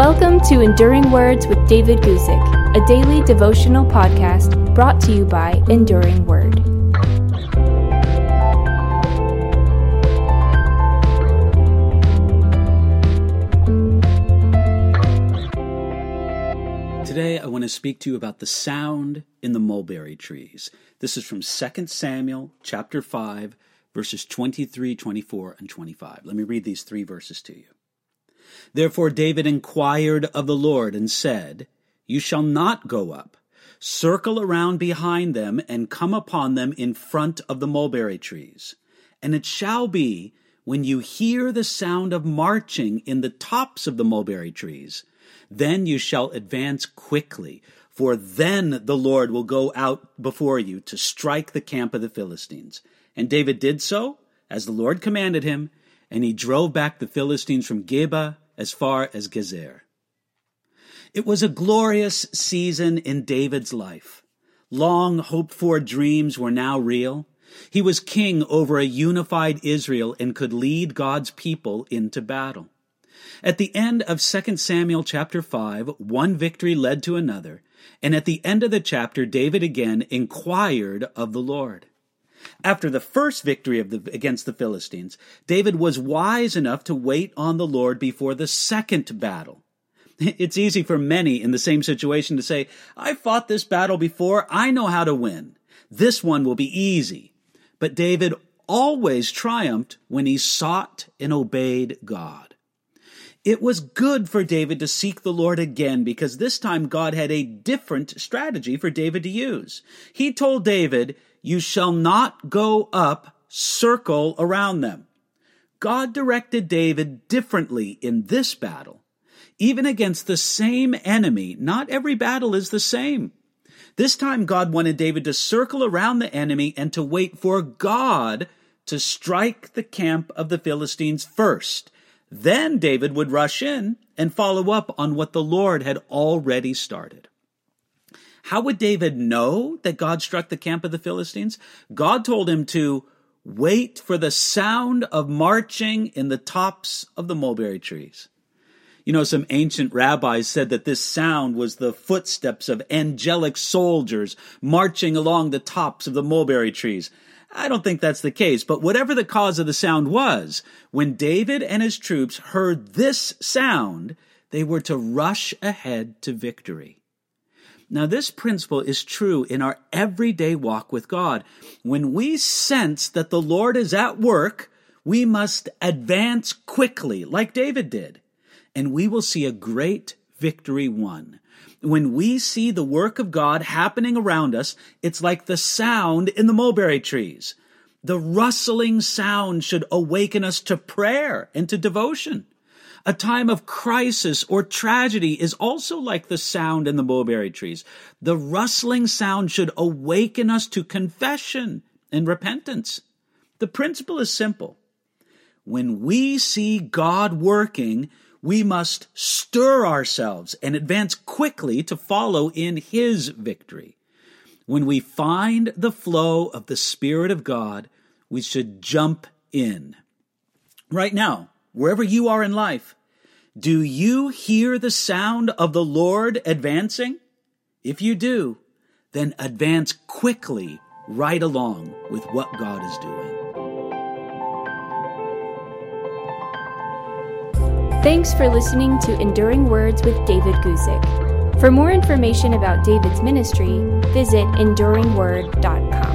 Welcome to Enduring Words with David Guzik, a daily devotional podcast brought to you by Enduring Word. Today I want to speak to you about the sound in the mulberry trees. This is from 2 Samuel chapter 5, verses 23, 24, and 25. Let me read these three verses to you. Therefore David inquired of the Lord and said, You shall not go up. Circle around behind them and come upon them in front of the mulberry trees. And it shall be, when you hear the sound of marching in the tops of the mulberry trees, then you shall advance quickly, for then the Lord will go out before you to strike the camp of the Philistines. And David did so, as the Lord commanded him, and he drove back the Philistines from Geba as far as Gezer. It was a glorious season in David's life. Long hoped-for dreams were now real. He was king over a unified Israel and could lead God's people into battle. At the end of 2 Samuel chapter 5, one victory led to another, and at the end of the chapter, David again inquired of the Lord. After the first victory against the Philistines, David was wise enough to wait on the Lord before the second battle. It's easy for many in the same situation to say, I fought this battle before, I know how to win. This one will be easy. But David always triumphed when he sought and obeyed God. It was good for David to seek the Lord again because this time God had a different strategy for David to use. He told David, You shall not go up, circle around them. God directed David differently in this battle. Even against the same enemy, not every battle is the same. This time God wanted David to circle around the enemy and to wait for God to strike the camp of the Philistines first. Then David would rush in and follow up on what the Lord had already started. How would David know that God struck the camp of the Philistines? God told him to wait for the sound of marching in the tops of the mulberry trees. You know, some ancient rabbis said that this sound was the footsteps of angelic soldiers marching along the tops of the mulberry trees. I don't think that's the case, but whatever the cause of the sound was, when David and his troops heard this sound, they were to rush ahead to victory. Now, this principle is true in our everyday walk with God. When we sense that the Lord is at work, we must advance quickly, like David did, and we will see a great victory won. When we see the work of God happening around us, it's like the sound in the mulberry trees. The rustling sound should awaken us to prayer and to devotion. A time of crisis or tragedy is also like the sound in the mulberry trees. The rustling sound should awaken us to confession and repentance. The principle is simple. When we see God working, we must stir ourselves and advance quickly to follow in His victory. When we find the flow of the Spirit of God, we should jump in. Right now, wherever you are in life, do you hear the sound of the Lord advancing? If you do, then advance quickly right along with what God is doing. Thanks for listening to Enduring Words with David Guzik. For more information about David's ministry, visit enduringword.com.